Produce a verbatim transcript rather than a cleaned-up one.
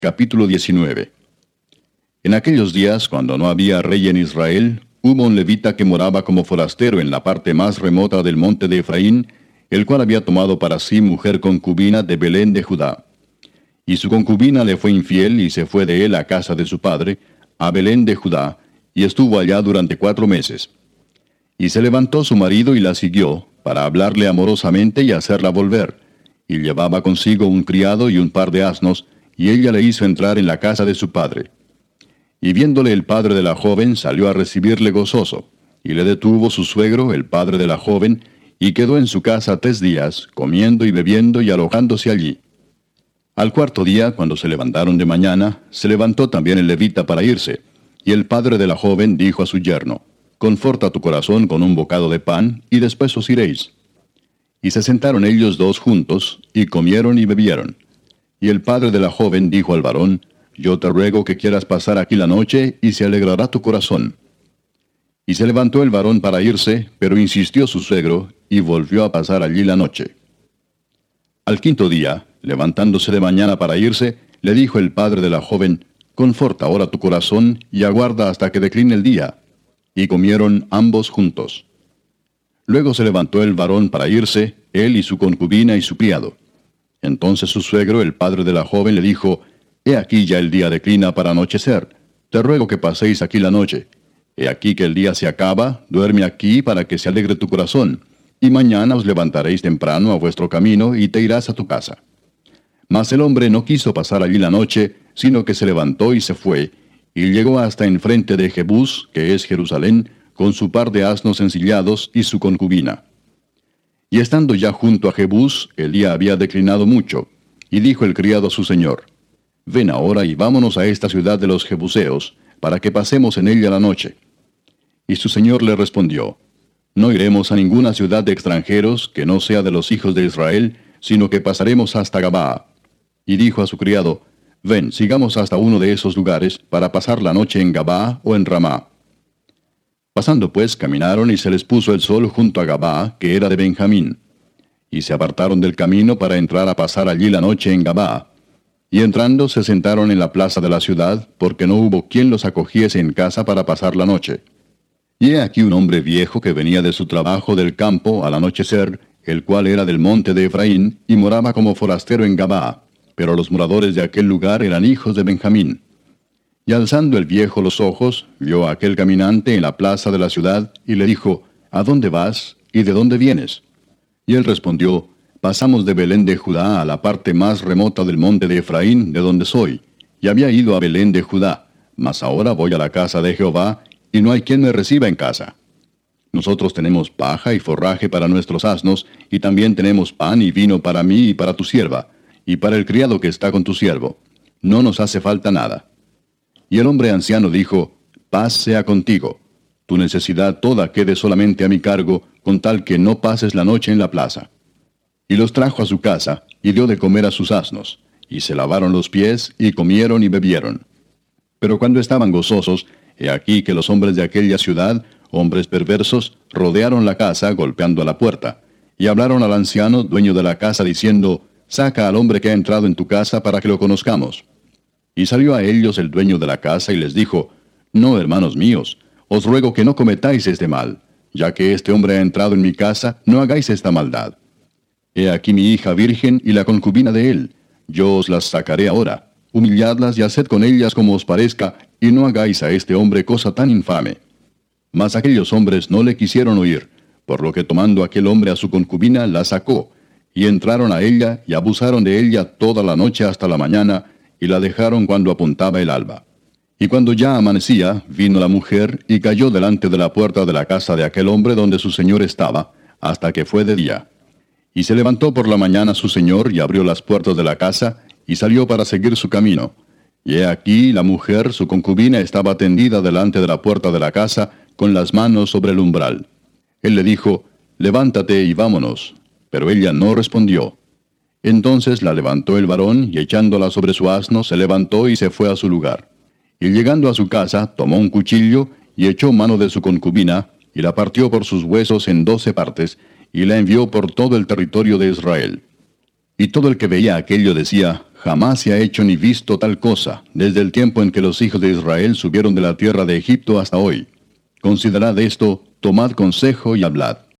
Capítulo diecinueve. En aquellos días, cuando no había rey en Israel, hubo un levita que moraba como forastero en la parte más remota del monte de Efraín, el cual había tomado para sí mujer concubina de Belén de Judá. Y su concubina le fue infiel y se fue de él a casa de su padre, a Belén de Judá, y estuvo allá durante cuatro meses. Y se levantó su marido y la siguió, para hablarle amorosamente y hacerla volver, y llevaba consigo un criado y un par de asnos, y ella le hizo entrar en la casa de su padre. Y viéndole el padre de la joven, salió a recibirle gozoso, y le detuvo su suegro, el padre de la joven, y quedó en su casa tres días, comiendo y bebiendo y alojándose allí. Al cuarto día, cuando se levantaron de mañana, se levantó también el levita para irse, y el padre de la joven dijo a su yerno: «Conforta tu corazón con un bocado de pan, y después os iréis». Y se sentaron ellos dos juntos, y comieron y bebieron. Y el padre de la joven dijo al varón: «Yo te ruego que quieras pasar aquí la noche, y se alegrará tu corazón». Y se levantó el varón para irse, pero insistió su suegro, y volvió a pasar allí la noche. Al quinto día, levantándose de mañana para irse, le dijo el padre de la joven: «Conforta ahora tu corazón, y aguarda hasta que decline el día». Y comieron ambos juntos. Luego se levantó el varón para irse, él y su concubina y su criado. Entonces su suegro, el padre de la joven, le dijo: «He aquí ya el día declina para anochecer. Te ruego que paséis aquí la noche. He aquí que el día se acaba, duerme aquí para que se alegre tu corazón, y mañana os levantaréis temprano a vuestro camino y te irás a tu casa». Mas el hombre no quiso pasar allí la noche, sino que se levantó y se fue, y llegó hasta enfrente de Jebús, que es Jerusalén, con su par de asnos ensillados y su concubina. Y estando ya junto a Jebús, el día había declinado mucho, y dijo el criado a su señor: «Ven ahora y vámonos a esta ciudad de los Jebuseos, para que pasemos en ella la noche». Y su señor le respondió: «No iremos a ninguna ciudad de extranjeros que no sea de los hijos de Israel, sino que pasaremos hasta Gabaa». Y dijo a su criado: «Ven, sigamos hasta uno de esos lugares, para pasar la noche en Gabaa o en Ramá». Pasando pues, caminaron y se les puso el sol junto a Gabaa, que era de Benjamín. Y se apartaron del camino para entrar a pasar allí la noche en Gabaa. Y entrando se sentaron en la plaza de la ciudad, porque no hubo quien los acogiese en casa para pasar la noche. Y he aquí un hombre viejo que venía de su trabajo del campo al anochecer, el cual era del monte de Efraín, y moraba como forastero en Gabaa, pero los moradores de aquel lugar eran hijos de Benjamín. Y alzando el viejo los ojos, vio a aquel caminante en la plaza de la ciudad, y le dijo: «¿A dónde vas, y de dónde vienes?» Y él respondió: «Pasamos de Belén de Judá a la parte más remota del monte de Efraín, de donde soy, y había ido a Belén de Judá, mas ahora voy a la casa de Jehová, y no hay quien me reciba en casa. Nosotros tenemos paja y forraje para nuestros asnos, y también tenemos pan y vino para mí y para tu sierva, y para el criado que está con tu siervo. No nos hace falta nada». Y el hombre anciano dijo: «Paz sea contigo. Tu necesidad toda quede solamente a mi cargo, con tal que no pases la noche en la plaza». Y los trajo a su casa, y dio de comer a sus asnos, y se lavaron los pies, y comieron y bebieron. Pero cuando estaban gozosos, he aquí que los hombres de aquella ciudad, hombres perversos, rodearon la casa, golpeando a la puerta, y hablaron al anciano, dueño de la casa, diciendo: «Saca al hombre que ha entrado en tu casa para que lo conozcamos». Y salió a ellos el dueño de la casa y les dijo: «No, hermanos míos, os ruego que no cometáis este mal. Ya que este hombre ha entrado en mi casa, no hagáis esta maldad. He aquí mi hija virgen y la concubina de él. Yo os las sacaré ahora. Humilladlas y haced con ellas como os parezca, y no hagáis a este hombre cosa tan infame». Mas aquellos hombres no le quisieron oír, por lo que tomando aquel hombre a su concubina, la sacó, y entraron a ella y abusaron de ella toda la noche hasta la mañana, y la dejaron cuando apuntaba el alba. Y cuando ya amanecía, vino la mujer, y cayó delante de la puerta de la casa de aquel hombre donde su señor estaba, hasta que fue de día. Y se levantó por la mañana su señor, y abrió las puertas de la casa, y salió para seguir su camino. Y he aquí la mujer, su concubina, estaba tendida delante de la puerta de la casa, con las manos sobre el umbral. Él le dijo: «Levántate y vámonos». Pero ella no respondió. Entonces la levantó el varón, y echándola sobre su asno, se levantó y se fue a su lugar. Y llegando a su casa, tomó un cuchillo, y echó mano de su concubina, y la partió por sus huesos en doce partes, y la envió por todo el territorio de Israel. Y todo el que veía aquello decía: jamás se ha hecho ni visto tal cosa, desde el tiempo en que los hijos de Israel subieron de la tierra de Egipto hasta hoy. Considerad esto, tomad consejo y hablad.